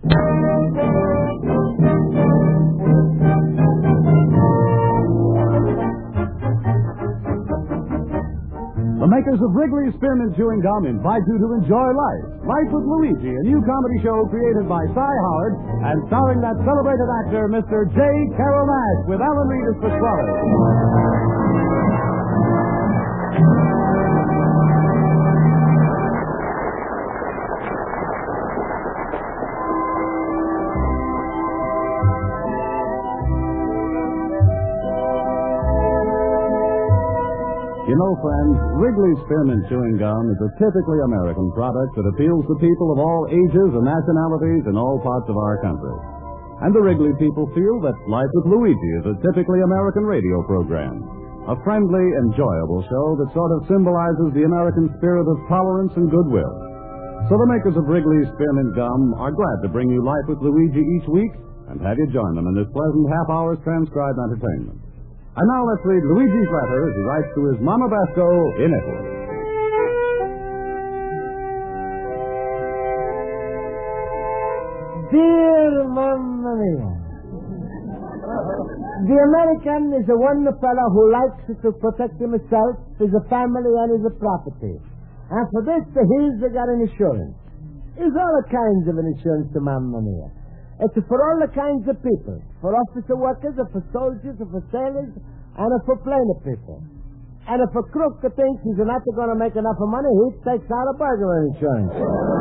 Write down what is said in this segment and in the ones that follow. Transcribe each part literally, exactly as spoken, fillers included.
The makers of Wrigley's Spearmint Chewing Gum invite you to enjoy life. Life with Luigi, a new comedy show created by Cy Howard and starring that celebrated actor, Mister J. Carrol Naish, with Alan Reed as Pasquale. You know, friends, Wrigley's Spearmint Chewing Gum is a typically American product that appeals to people of all ages and nationalities in all parts of our country. And the Wrigley people feel that Life with Luigi is a typically American radio program. A friendly, enjoyable show that sort of symbolizes the American spirit of tolerance and goodwill. So the makers of Wrigley's Spearmint Gum are glad to bring you Life with Luigi each week and have you join them in this pleasant half-hour's transcribed entertainment. And now let's read Luigi's letter as he writes to his Mama Basco in Italy. Dear Mamma Mia, the American is a wonderful fellow who likes to protect himself, his family, and his property. And for this, he's got an insurance. There's all kinds of an insurance to Mamma Mia. It's for all the kinds of people. For officer workers, or for soldiers, or for sailors, and for plainer people. And if a crook thinks he's not going to make enough money, he takes out a burglary insurance.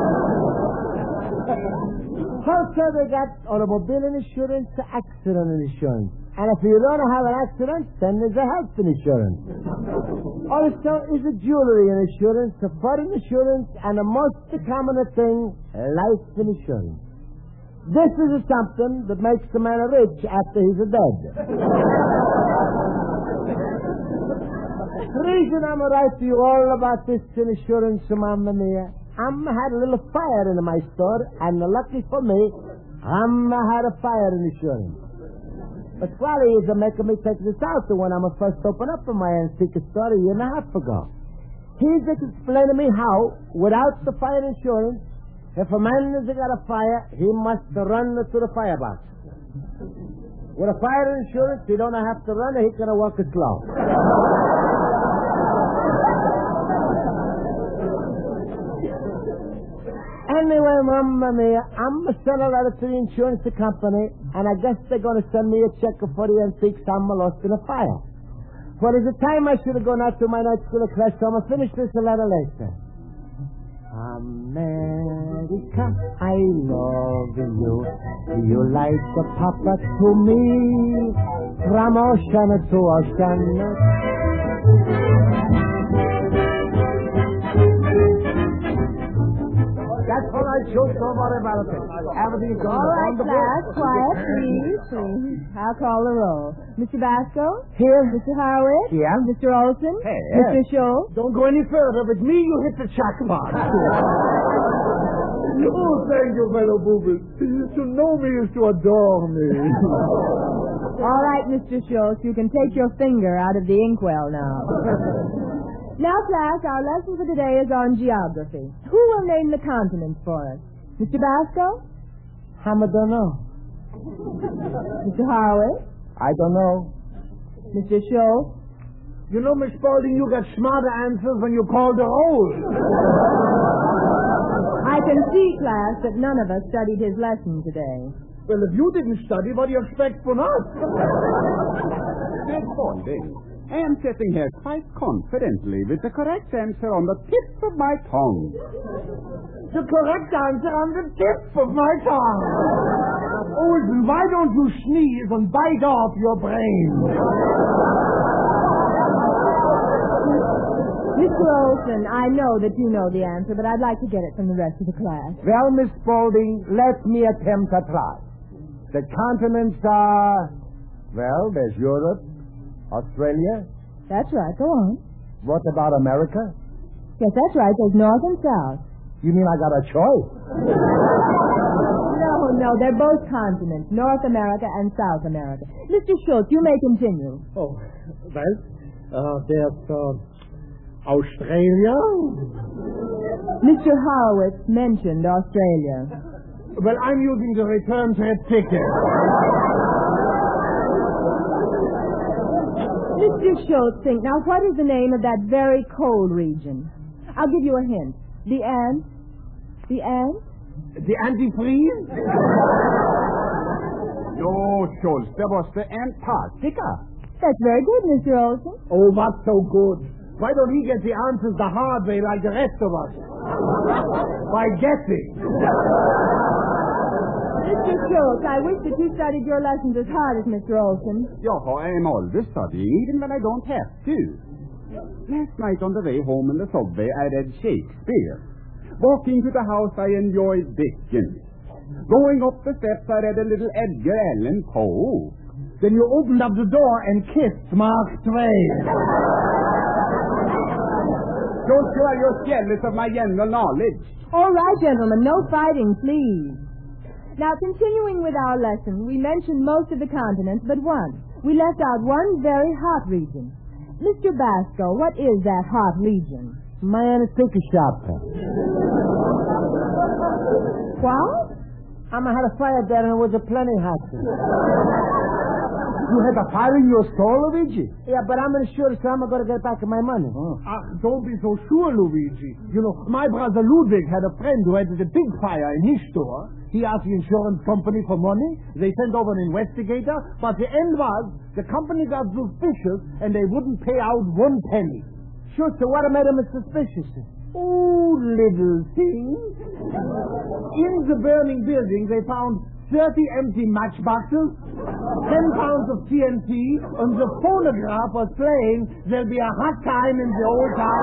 Also, they got automobile insurance, accident insurance. And if you don't have an accident, then there's a health insurance. Also, is a jewelry insurance, a foreign insurance, and the most common thing, life insurance. This is something that makes a man rich after he's dead. The reason I'm writing to you all about this insurance, Mamma Mia, I'm had a little fire in my store, and lucky for me, I'm had a fire insurance. But Wally is making me take this out when I'm first open up for my antique store a year and a half ago. He's explaining me how, without the fire insurance, if a man has got a fire, he must run to the firebox. With a fire insurance, he don't have to run, he can walk slow. Anyway, Mamma Mia, I'm sending a letter to the insurance company, and I guess they're going to send me a check for the antiques I'm lost in a fire. For it's the time I should have gone out to my night school class, so I'm going to finish this letter later. America, I love you. You like the papa to me, from ocean to ocean. That's what I chose so much about it. Everything's going All right, wonderful. class, quiet, please, please. I'll call the roll. Mister Basco? Here. Mister Howard? Yeah. Mister Olson? Hey. Mister Schultz? Don't go any further. With me, you hit the jackpot. Oh, thank you, fellow boobies. To know me is to adore me. All right, Mister Schultz, you can take your finger out of the inkwell now. Now, class, our lesson for today is on geography. Who will name the continents for us? Mister Basco? I don't know. Mister Howard? I don't know. Mister Schultz? You know, Miss Spaulding, you got smarter answers when you call the roll. I can see, class, that none of us studied his lesson today. Well, if you didn't study, what do you expect from us? Miss Spaulding, I am sitting here quite confidently with the correct answer on the tip of my tongue. The correct answer on the tip of my tongue. Olsen, why don't you sneeze and bite off your brain? Mister Olson, I know that you know the answer, but I'd like to get it from the rest of the class. Well, Miss Spaulding, let me attempt a try. The continents are, well, there's Europe, Australia. That's right, go on. What about America? Yes, that's right, there's North and South. You mean I got a choice? No, no, they're both continents, North America and South America. Mister Schultz, you may continue. Oh, well, uh, there's uh, Australia. Mister Horowitz mentioned Australia. Well, I'm using the return trip ticket. Mister Schultz, think now, what is the name of that very cold region? I'll give you a hint. The ant? The ant? The antifreeze? No, Schultz, that was the Antarctica. That's very good, Mister Olson. Oh, what's so good? Why don't he get the answers the hard way like the rest of us? By guessing. Mister Schultz, I wish that you studied your lessons as hard as Mister Olson. Yeah, I'm always studying, even when I don't have to. Last night on the way home in the subway, I read Shakespeare. Walking to the house, I enjoyed Dickens. Going up the steps, I read a little Edgar Allan Poe. Then you opened up the door and kissed Mark Twain. Don't you are you're jealous of my general knowledge. All right, gentlemen, no fighting, please. Now, continuing with our lesson, we mentioned most of the continents but one. We left out one very hot region. Mister Basco, what is that hot region? My antique shop. What? I'm had a fire there and it was a plenty hot. You had a fire in your store, Luigi? Yeah, but I'm insured, so I'm going to get back my money. Oh. Ah, don't be so sure, Luigi. You know, my brother Ludwig had a friend who had a big fire in his store. He asked the insurance company for money. They sent over an investigator, but the end was the company got suspicious and they wouldn't pay out one penny. Sure, so what made him suspicious? Oh, little thing. In the burning building, they found thirty empty matchboxes, ten pounds of T N T, and the phonograph was playing There'll Be a Hot Time in the Old Town.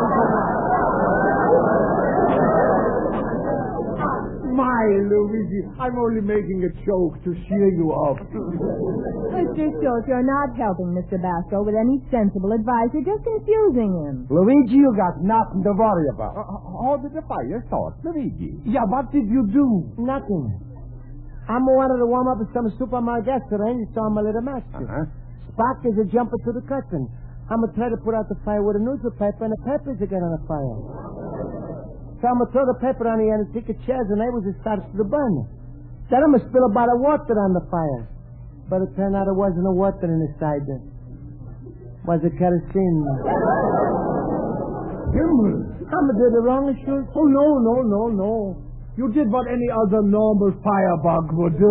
My, Luigi, I'm only making a joke to cheer you up. Mister Schultz, you're not helping Mister Basco with any sensible advice. You're just confusing him. Luigi, you got nothing to worry about. Uh, how did the fire start, Luigi? Yeah, what did you do? Nothing. I'm wanted to warm up at some supermarket yesterday and saw my little match. Uh-huh. Spock is a jumper to the curtain. I'm going to try to put out the fire with a newspaper, and the papers are getting on the fire. So I'm going to throw the paper on the end and take a chairs, and they was it starts to burn. Then I'm going to spill a bottle of water on the fire. But it turned out it wasn't a water inside it. It was a kerosene. Himmel. I'm going to do the wrong issue. Oh, no, no, no, no. You did what any other normal firebug would do.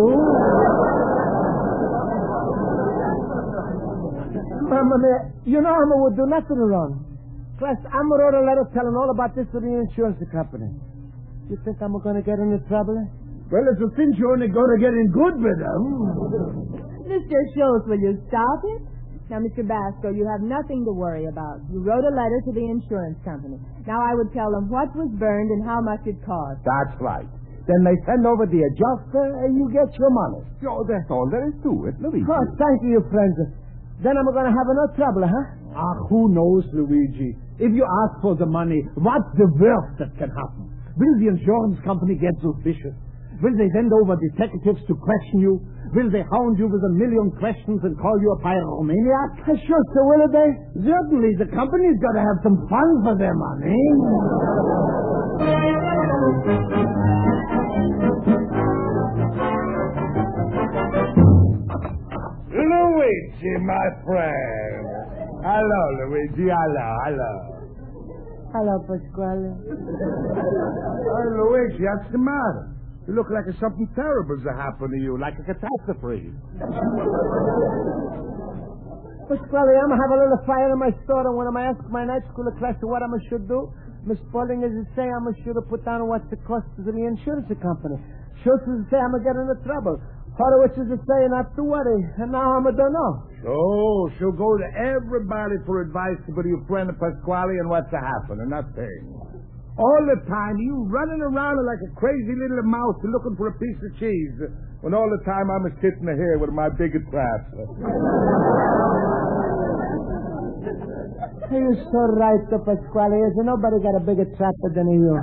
Mama, you know Mama would do nothing wrong. Plus, I'm wrote a letter telling all about this to the insurance company. You think I'm going to get into trouble? Well, it's a cinch you're only going to get in good with them. Mister Schultz, will you stop it? Now, Mister Basco, you have nothing to worry about. You wrote a letter to the insurance company. Now, I would tell them what was burned and how much it cost. That's right. Then they send over the adjuster and you get your money. Oh, that's all there is to it, Luigi. Oh, thank you, friends. Then I'm going to have no trouble, huh? Ah, who knows, Luigi? If you ask for the money, what's the worst that can happen? Will the insurance company get suspicious? Will they send over detectives to question you? Will they hound you with a million questions and call you a pyromaniac? Sure, so will they? Certainly, the company's got to have some fun for their money. Luigi, my friend. Hello, Luigi. Hello, hello. Hello, Pasquale. Oh, Luigi, what's the matter? You look like something terrible's happened to you, like a catastrophe. Pasquale, I'm going to have a little fire in my store, and when I ask my night school class what I should do, Miss Spaulding is to say I should have put down what's the cost to the insurance company. Schultz is to say I'm going to get into trouble. Horowitz is to say not to worry, and now I'm a don't know. So, she'll go to everybody for advice but your friend Pasquale and what's to happen, and nothing. All the time, you running around like a crazy little mouse looking for a piece of cheese, when all the time I'm sitting here with my big trap. You're so right, Pasquale. Is nobody got a bigger trapper than you?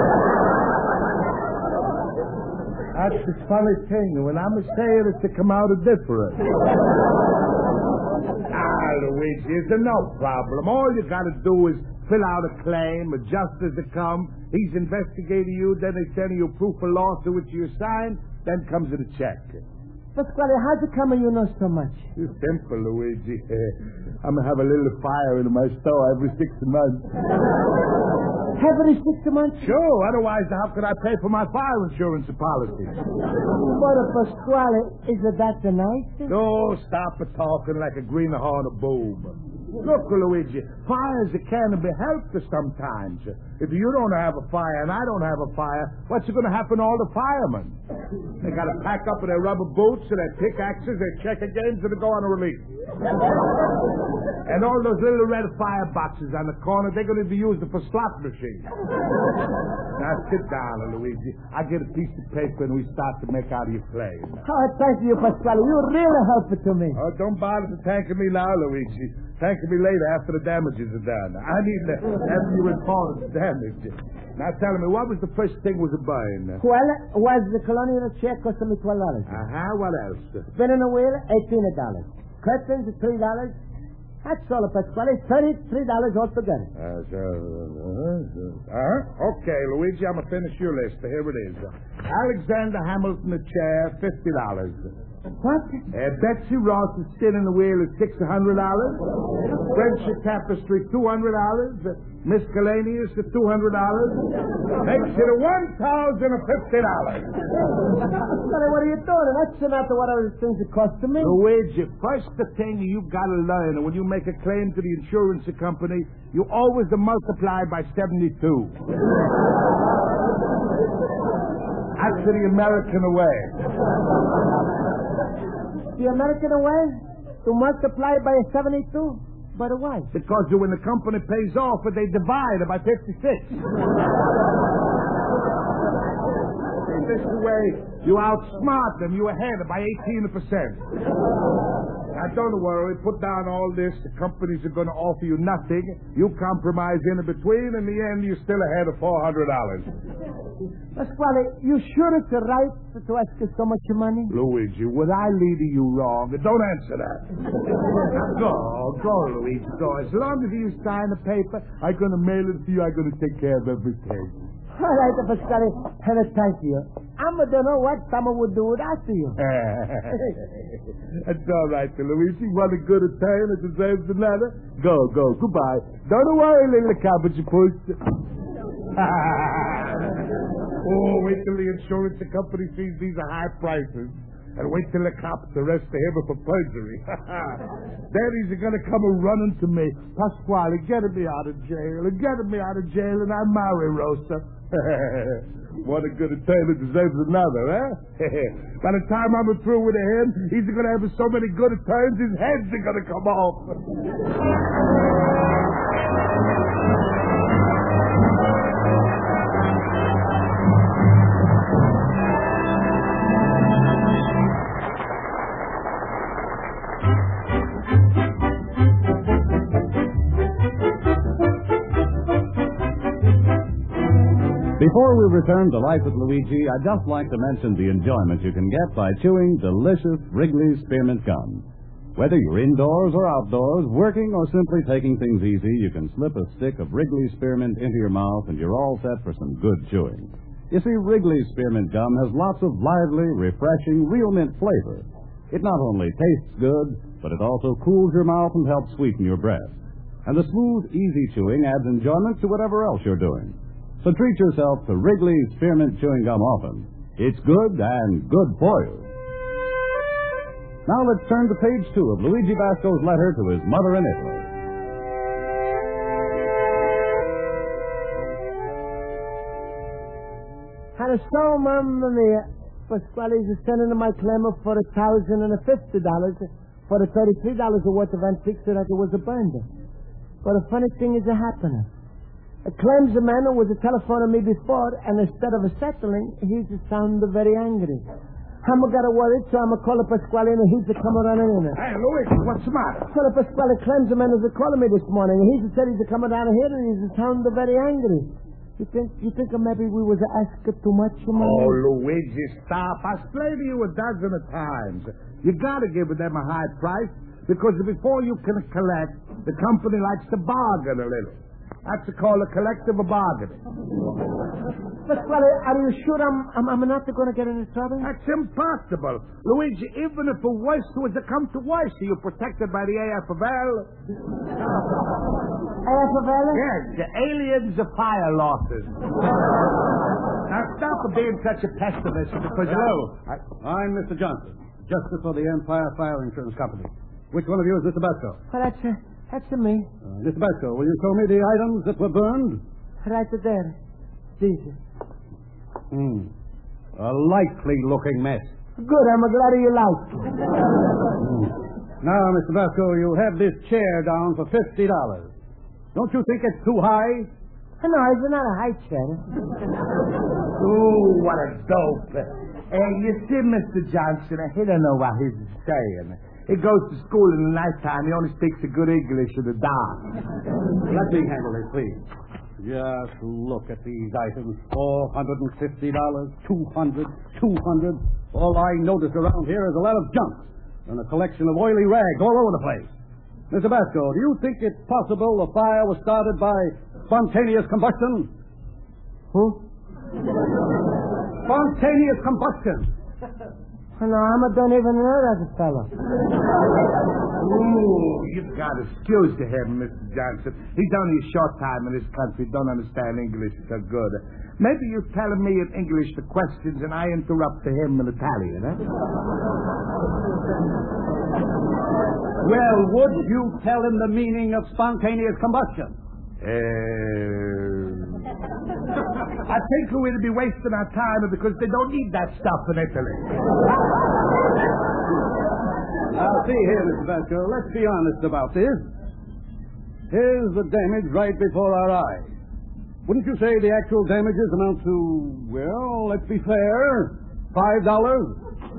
That's the funny thing. When I'm saying it to come out different. Ah, Luigi, it's no problem. All you got to do is fill out a claim, adjusters to come, he's investigating you, then they send you proof of loss to which you sign, then comes the check. Pasquale, how's it coming you know so much? It's simple, Luigi. I'm going to have a little fire in my store every six months. Every six months? Sure, otherwise how could I pay for my fire insurance policy? But, Pasquale, is it that the night? No, stop it talking like a greenhorn of boob. Look, Luigi, fires can be helped sometimes. If you don't have a fire and I don't have a fire, what's going to happen to all the firemen? They got to pack up with their rubber boots and their pickaxes, their checker games, and they go on a release. And all those little red fire boxes on the corner, they're going to be used for slot machines. Now sit down, Luigi. I get a piece of paper and we start to make out your claim. Oh, thank you, Pasquale. You really helped it to me. Oh, don't bother to thanking me now, Luigi. Thank me later after the damages are done. I mean, uh, after you report the damage. Now tell me, what was the first thing was a buying? Well, was the colonial check costing me twelve dollars. Uh-huh, what else? Spinning a wheel, eighteen dollars. Curtains, three dollars. That's all, Pasquale. thirty-three dollars altogether. Uh, so, uh, uh, okay, Luigi, I'm going to finish your list. Here it is. Alexander Hamilton, a chair, fifty dollars. What? Uh, Betsy Ross is spinning the wheel is six hundred dollars. French tapestry, two hundred dollars. Miscellaneous is two hundred dollars. Makes it one thousand fifty dollars. What are you doing? That's not what other things it cost to me. Luigi, first the thing you've got to learn, when you make a claim to the insurance company, you always multiply by seventy-two. That's the American way. The American way? To multiply by seventy-two? But why? Because when the company pays off, they divide it by fifty-six. This is the way you outsmart them. You ahead by eighteen percent. Now, don't worry. Put down all this. The companies are going to offer you nothing. You compromise in between. In the end, you're still ahead of four hundred dollars. Pasquale, you sure it's right to ask us so much money? Luigi, would I lead you wrong? Don't answer that. Go, go, Luigi, go. As long as you sign the paper, I'm going to mail it to you. I'm going to take care of everything. All right, Pasquale, and thank you. I don't know what someone would do without you. That's all right, Luigi. One a good turn, it deserves another. Go, go, goodbye. Don't worry, little cabbage puss. Oh, wait till the insurance company sees these are high prices. And wait till the cops arrest him for perjury. Then he's going to come running to me. Pasquale, get me out of jail. Get me out of jail and I'll marry Rosa. What a good turn it deserves another, eh? By the time I'm through with him, he's going to have so many good turns, his heads are going to come off. Before we return to Life with Luigi, I'd just like to mention the enjoyment you can get by chewing delicious Wrigley's Spearmint Gum. Whether you're indoors or outdoors, working or simply taking things easy, you can slip a stick of Wrigley's Spearmint into your mouth and you're all set for some good chewing. You see, Wrigley's Spearmint Gum has lots of lively, refreshing, real mint flavor. It not only tastes good, but it also cools your mouth and helps sweeten your breath. And the smooth, easy chewing adds enjoyment to whatever else you're doing. So treat yourself to Wrigley's Spearmint Chewing Gum often. It's good and good for you. Now let's turn to page two of Luigi Basco's letter to his mother in Italy. And so, Mamma Mia, Pasquale's is sending my claim for a thousand and fifty dollars for the thirty-three dollars worth of antiques that it was a binder. But a funny thing is a happening. It claims the man who was a telephoning me before, and instead of a settling, he's a sound very angry. I'm got to worry, so I'm a call Pasquale, and he's a come running in it. Hey, Luigi, what's the matter? So Pasquale claims the man was a calling me this morning, and he said he's a coming down here, and he's a sound very angry. You think you think maybe we was asking too much of money? Oh, Luigi, stop. I explained to you a dozen of times. You got to give them a high price, because before you can collect, the company likes to bargain a little. That's called a collective bargaining. Pasquale, are you sure I'm, I'm, I'm not going to get into trouble? That's impossible. Luigi, even if the worst was to come to worst, are you protected by the A F L? A F L? Yes, the aliens of fire losses. Now, stop for being such a pessimist because Hello. I... I'm Mister Johnson, Justice for the Empire Fire Insurance Company. Which one of you is Mister Basco? Well, that's, uh, that's uh, me. Uh, Mister Basco, will you show me the items that were burned? Right there. These. Hmm. A likely-looking mess. Good, I'm glad you like it. Now, Mister Basco, you have this chair down for fifty dollars. Don't you think it's too high? No, it's not a high chair. Oh, what a dope. Hey, you see, Mister Johnson, he don't know what he's saying. He goes to school in the nighttime. He only speaks a good English in the dark. Let me handle it, please. Just look at these items. four hundred fifty dollars, two hundred dollars, two hundred dollars. All I notice around here is a lot of junk and a collection of oily rags all over the place. Mister Basco, do you think it's possible the fire was started by spontaneous combustion? Who? Spontaneous combustion. No, I don't even know that fellow. Ooh, you've got excuse to him, Mister Johnson. He's only a short time in this country, don't understand English so good. Maybe you're telling me in English the questions and I interrupt to him in Italian, eh? Well, would you tell him the meaning of spontaneous combustion? Uh, I think we'd be wasting our time because they don't need that stuff in Italy. Now, see here, Mister Basco, let's be honest about this. Here's the damage right before our eyes. Wouldn't you say the actual damages amount to, well, let's be fair, five dollars?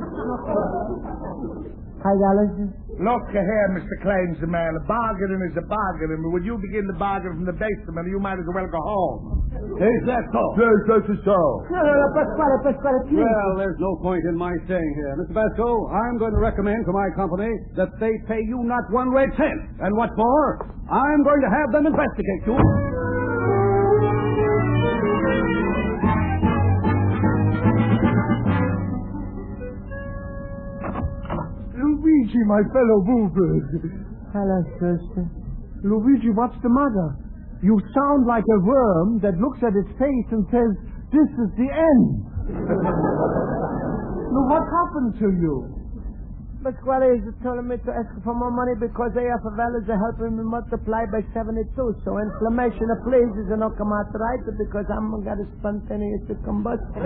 Five dollars? Look here, Mister Claims the man. A bargaining is a bargaining. But when you begin to bargain from the basement, you might as well go home. Is that so? Yes, that's so. No, no, no, Pasquale, Pasquale, please. Well, there's no point in my staying here. Mister Basco, I'm going to recommend to my company that they pay you not one red cent. And what for? I'm going to have them investigate you. Luigi, my fellow bluebird. Hello, sister. Luigi, what's the matter? You sound like a worm that looks at its face and says, this is the end. Now, what happened to you? Pasquale is telling me to ask for more money because A F L is helping me multiply by seventy-two. So inflammation of pleases and not come out right because I'm got a spontaneous combustion.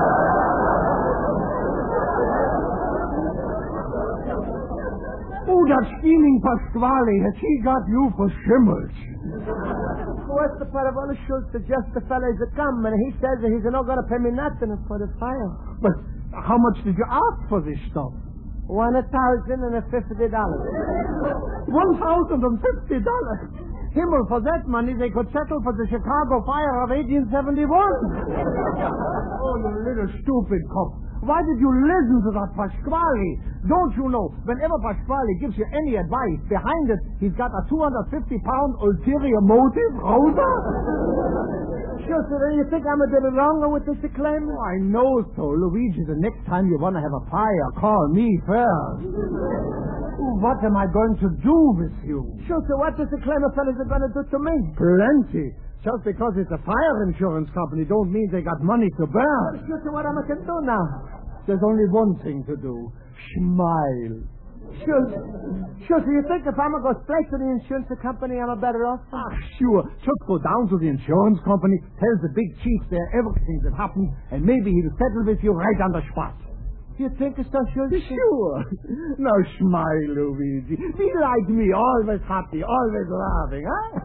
Oh, that scheming Pasquale, has he got you for shimmers? What's the part of all the Schultz? Just the fellas that come, and he says that he's not going to pay me nothing for the fire. But how much did you ask for this stuff? One thousand and fifty dollars. One thousand and fifty dollars? Himmel, for that money they could settle for the Chicago fire of eighteen seventy-one. Oh, you little stupid cop. Why did you listen to that Pasquale? Don't you know, whenever Pasquale gives you any advice, behind it, he's got a two hundred fifty pound ulterior motive, Rosa? Sure, so then you think I'm a little wrong with this claim? Oh, I know so, Luigi. The next time you want to have a fire, call me first. Oh, what am I going to do with you? Sure, so what does the claimer fellas are going to do to me? Plenty. Just because it's a fire insurance company don't mean they got money to burn. Sure, so what am I going to do now? There's only one thing to do. Smile. Sure, sure, so you think if I'm going to go straight to the insurance company, I'm a better off? Ah, sure. Just go down to the insurance company, tell the big chief there everything that happened, and maybe he'll settle with you right on the spot. You think it's so sure? Sure. Now smile, Luigi. Be like me, always happy, always laughing, huh?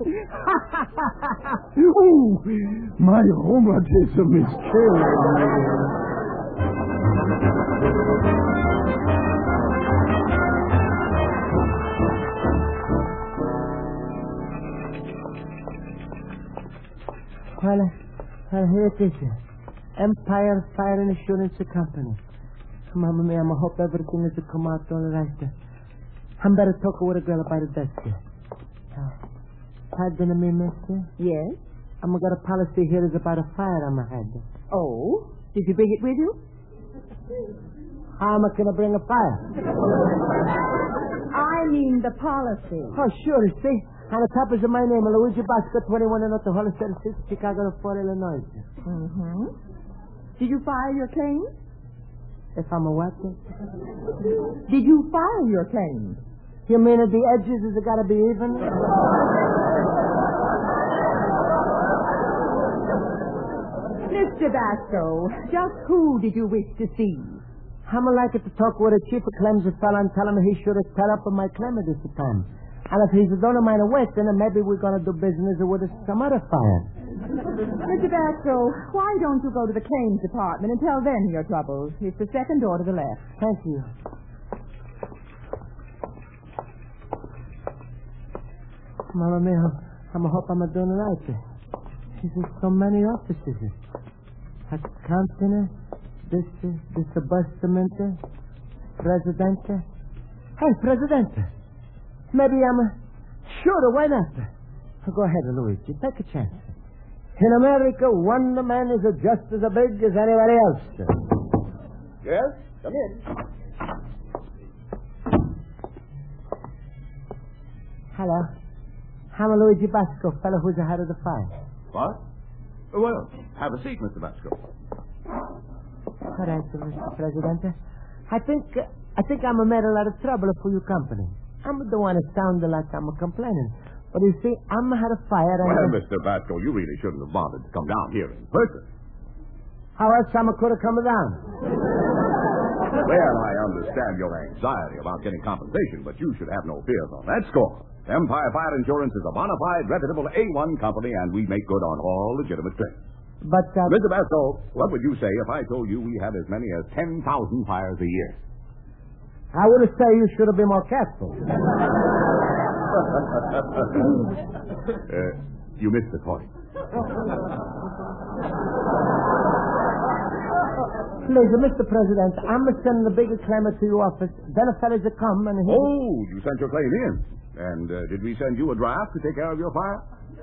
Ooh, my rheumatism is killing me. Well, well, here it is. Empire Fire Insurance Company. Mamma mia, I hope everything is to come out all right. I'm better talk with a girl about the desk here. Pardon me, mister. Yes? I'm got a policy here is about a fire on my head. Oh? Did you bring it with you? How am I going to bring a fire? I mean the policy. Oh, sure, you see. On the top is my name, Luigi Basco, twenty-one and Otto Hollister, Chicago, four, Illinois. Mm-hmm. Did you file your claim? If I'm a what? Did you file your claim? You mean at the edges is it got to be even? Mister Basco, just who did you wish to see? I'm like it to talk with a chief of claims a fella and tell him he should have set up on my claim at this time. And if he's a donor mine of West, then maybe we're going to do business with some other fire. Mister Basco, why don't you go to the claims department and tell them your troubles? It's the second door to the left. Thank you. Mama mia, I'm a hope I'm a doing right. There's so many offices. Accountant, this, this Abastamente, Presidente. Hey, Presidente. Maybe I'm a... Sure, why not? Go ahead, Luigi. Take a chance. In America, one man is just as big as anybody else. Yes? Come in. Hello. I'm Luigi Basco, fellow who's ahead of the fire. What? Well, have a seat, Mister Basco. All right, Mister Presidente. I think uh, I think I'm a made a lot of trouble for your company. I'm the one that sounded like I'm complaining. But you see, I'm had a fire and... Well, Mister Basco, you really shouldn't have bothered to come down here in person. How else I could have come down? Well, I understand your anxiety about getting compensation, but you should have no fears on that score. Empire Fire Insurance is a bona fide, reputable A one company, and we make good on all legitimate claims. But, uh... Mister Basco, what would you say if I told you we have as many as ten thousand fires a year? I would say you should have been more careful. uh, you missed the point. Please, Mister President, I'm sending the bigger claimant to your office. Then a fella's to come and he... Oh, you sent your claim in. And uh, did we send you a draft to take care of your fire?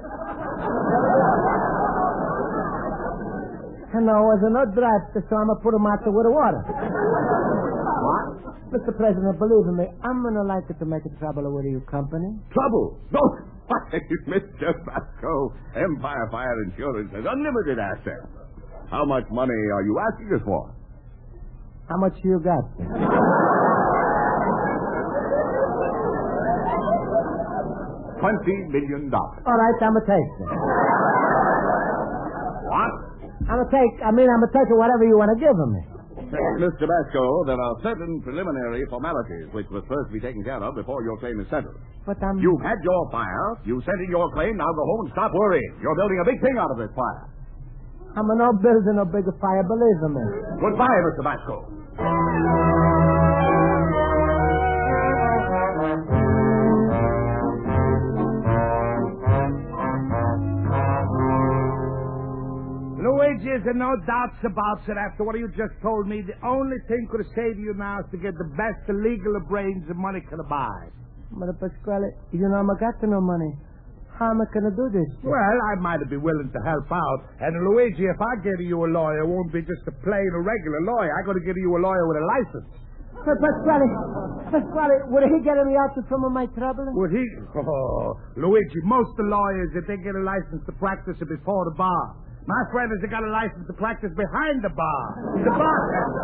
No, it was no draft, so I'm going to put him out there with the water. What? Mister President, believe me, I'm going to like it to make a trouble with your company. Trouble? No. Mister Basco, Empire Fire Insurance has unlimited assets. How much money are you asking us for? How much you got? Twenty million dollars. All right, I'm going to take it. What? I'm going to take, I mean, I'm going to take it whatever you want to give me. Mister Basco, there are certain preliminary formalities which must first be taken care of before your claim is settled. But I'm... You've had your fire. You sent in your claim. Now go home and stop worrying. You're building a big thing out of this fire. I'm not building a bigger fire, believe me. Goodbye, Mister Basco. Luigi, is there no doubts about it after what you just told me? The only thing could have saved you now is to get the best legal brains the money can buy. But, Pasquale, you know, I got no money. How am I going to do this? Well, I might be willing to help out. And, Luigi, if I get you a lawyer, it won't be just a plain, a regular lawyer. I got to get you a lawyer with a license. But, Pasquale, Pasquale, would he get me out of some of my trouble? Would he? Oh, Luigi, most of the lawyers, if they get a license to practice it before the bar. My friend has got a license to practice behind the bar. The bartender.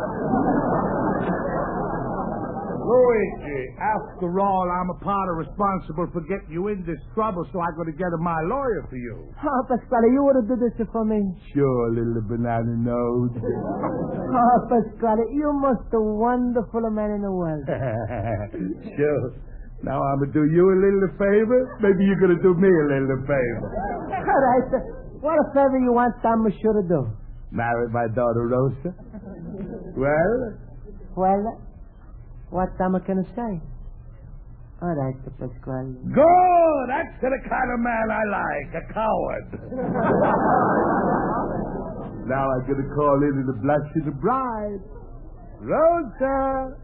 Luigi, after all, I'm a part of responsible for getting you in this trouble, so I got to get my lawyer for you. Oh, Pasquale, you would have done this for me. Sure, little banana nose. Oh, Pasquale, you most a wonderful man in the world. Sure. Now I'm going to do you a little favor. Maybe you're going to do me a little favor. All right. What a favor you want I'm sure to do? Marry my daughter, Rosa. Well? Well, what am I going to say? All right, Pasquale. Good! That's the kind of man I like, a coward. Now I'm going to call in the blush of the bride. Rosa!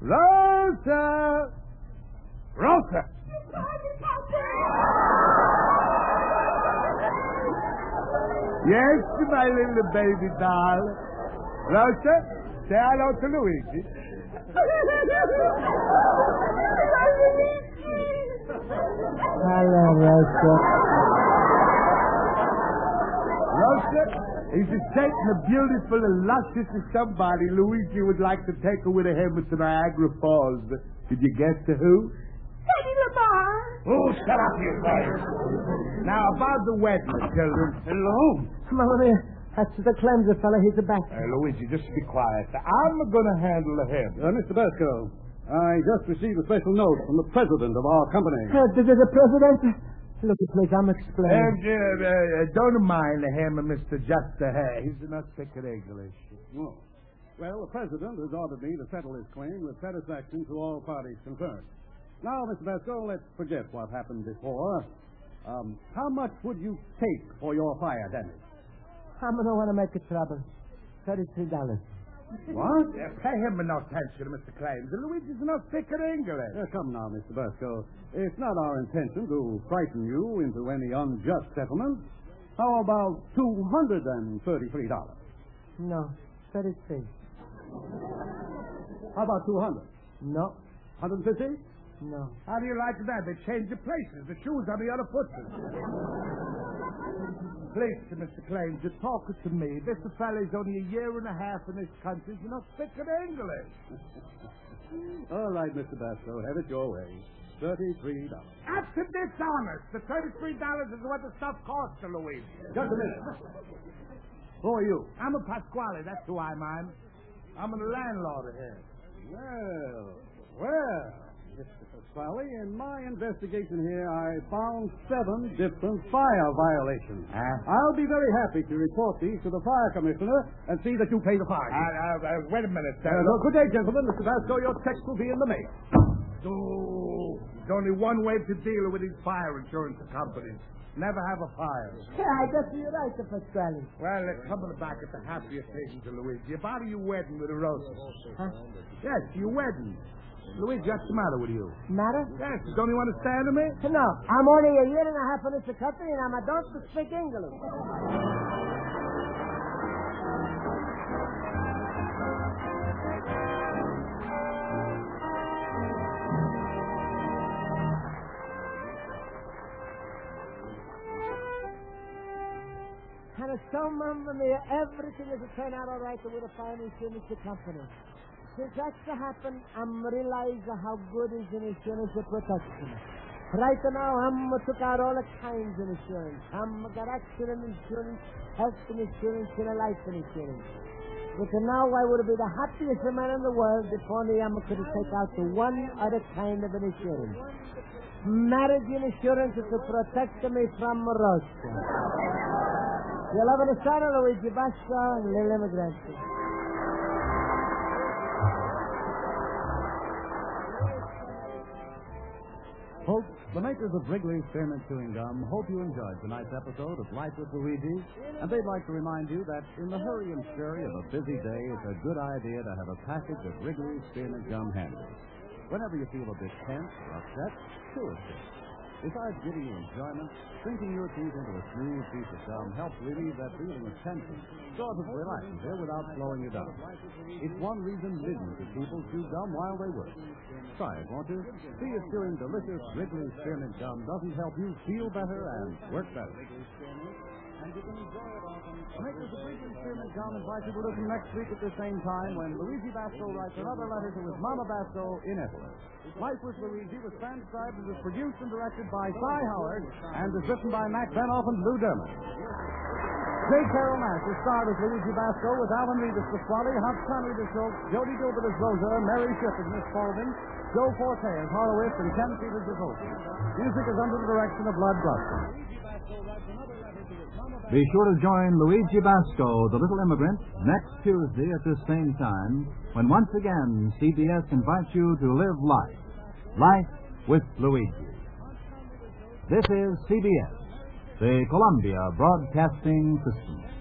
Rosa! Rosa! Yes, my little baby doll. Rosa, say hello to Luigi. Hello, Rosa. Rosa, is a certain a beautiful and luscious as somebody Luigi would like to take her with him to Niagara Falls. Did you guess to who? Teddy Lamar. Oh, shut up, you guys. Now, about the wedding, children. Hello. Mamma mia, that's the cleanser fella. He's a back. Hey, Luigi, just be quiet. I'm going to handle him. Uh, Mister Basco, I just received a special note from the president of our company. Uh, the, the, the president? Look, please, I'm explaining. Uh, uh, uh, don't mind him, Mister Just a Hair. He's not thick at English. Oh. Well, the president has ordered me to settle his claim with satisfaction to all parties concerned. Now, Mister Basco, let's forget what happened before. Um, how much would you take for your fire damage? I'm going to want to make a trouble. thirty-three dollars. What? Uh, pay him no attention, Mister Claims. Luigi's not thick at English. Uh, come now, Mister Basco. It's not our intention to frighten you into any unjust settlement. How about two hundred thirty-three dollars? No, thirty-three. How about two hundred? No, one hundred fifty? no. How do you like that? They changed the places. The shoes on the other foot. Please, Mister Claims, you're talking to me. This fellow's only a year and a half in this country. You're not thick at English. All right, Mister Basco, have it your way. thirty-three dollars. That's a dishonest. The thirty-three dollars is what the stuff costs, Luigi. Just a minute. Who are you? I'm a Pasquale. That's who I'm. I'm, I'm a landlord here. Well, well, Mister Pasquale, in my investigation here, I found seven different fire violations. Huh? I'll be very happy to report these to the fire commissioner and see that you pay the fine. Uh, uh, uh, wait a minute, sir. Uh, no, good day, gentlemen. Mister Basco, your checks will be in the mail. Oh, there's only one way to deal with these fire insurance companies. Never have a fire. Yeah, I guess you're right, Pasquale. Well, let's come back at the happy occasion to Luigi. About your wedding with a Rosa. Huh? Yes, your wedding. Luigi, what's the matter with you? Matter? Yes, don't you understand me? No, I'm only a year and a half in this country, and I'm a don't speak English. And so, Mamma Mia, everything is to turn out all right with a fine insurance company. Since that's to happen, I'm realizing how good is an insurance protection. Right now, I'm took out all the kinds of insurance. I'm got accident insurance, health insurance, and a life insurance. But now I would be the happiest man in the world if only I could take out the one other kind of an insurance. Marriage insurance is to protect me from Rosa. You'll have a son, Luigi Basco, and little immigrant. Folks, the makers of Wrigley's Spearmint Chewing Gum hope you enjoyed tonight's episode of Life with Luigi, and they'd like to remind you that in the hurry and scurry of a busy day, it's a good idea to have a package of Wrigley's Spearmint Gum handy. Whenever you feel a bit tense or upset, chew a stick. Besides giving you enjoyment, sinking your teeth into a smooth piece of gum helps relieve that feeling of tension, sort of relaxes you without slowing you down. It's one reason millions of people chew gum while they work. Try it, won't you? See if chewing delicious Wrigley's Spearmint Gum doesn't help you feel better and work better. And you can enjoy it often. The makers of Wrigley's Spearmint Gum invite you to listen next week at the same time when Luigi Basco writes another letter to his Mama Basco in Italy. Life with Luigi was transcribed and was produced and directed by Cy Howard and is written by Mac Benoff and Lou Dermott. J. Carol Nash is starred as Luigi Basco with Alan Reed as Pasquale, Huck Connery as Schultz, Jody Gilbert as Rosa, Mary Shipp as Miss Colvin, Joe Forte as Horowitz, and Ken Peters as Hope. Music is under the direction of Lud Gluskin. Be sure to join Luigi Basco, the Little Immigrant, next Tuesday at this same time, when once again C B S invites you to live life. Life with Luigi. This is C B S, the Columbia Broadcasting System.